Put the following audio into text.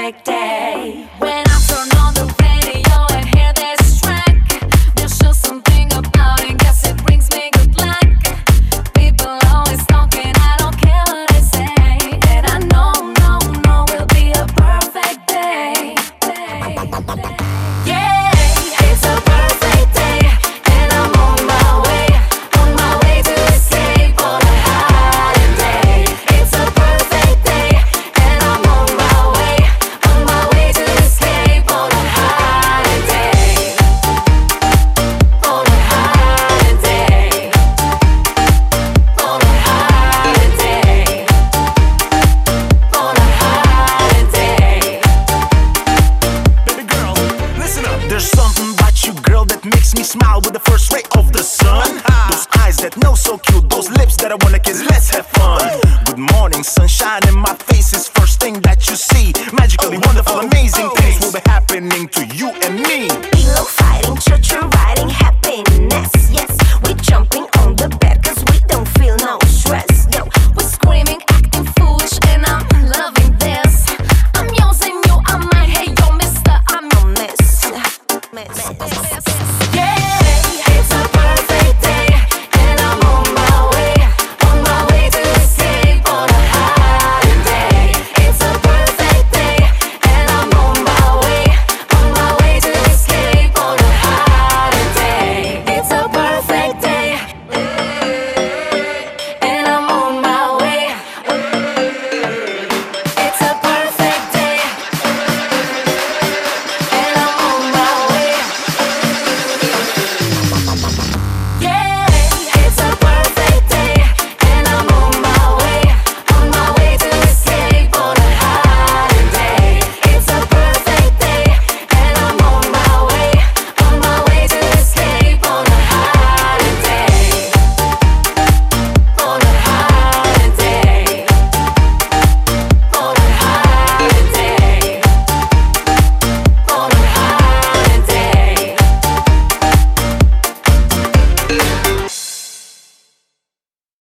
perfect day. When I turn on the radio and hear this track, there's just something about it, guess it brings me good luck. People always talking, I don't care what they say, and I know will be a perfect day. Yeah, it's a perfect day, and I'm on my way to escape on a holiday. It's a perfect day, and I'm on my way to escape on a holiday. On a holiday. On a holiday. On a holiday. Baby girl, listen up. There's something about you, girl, that makes me smile with the first ray of the sun. Those eyes that know so cute, those lips that I wanna kiss, let's have fun. Good morning, sunshine in my face is first thing that you see. Magically wonderful, amazing things will be happening to you and me. Pillow fighting, choo-choo riding, happy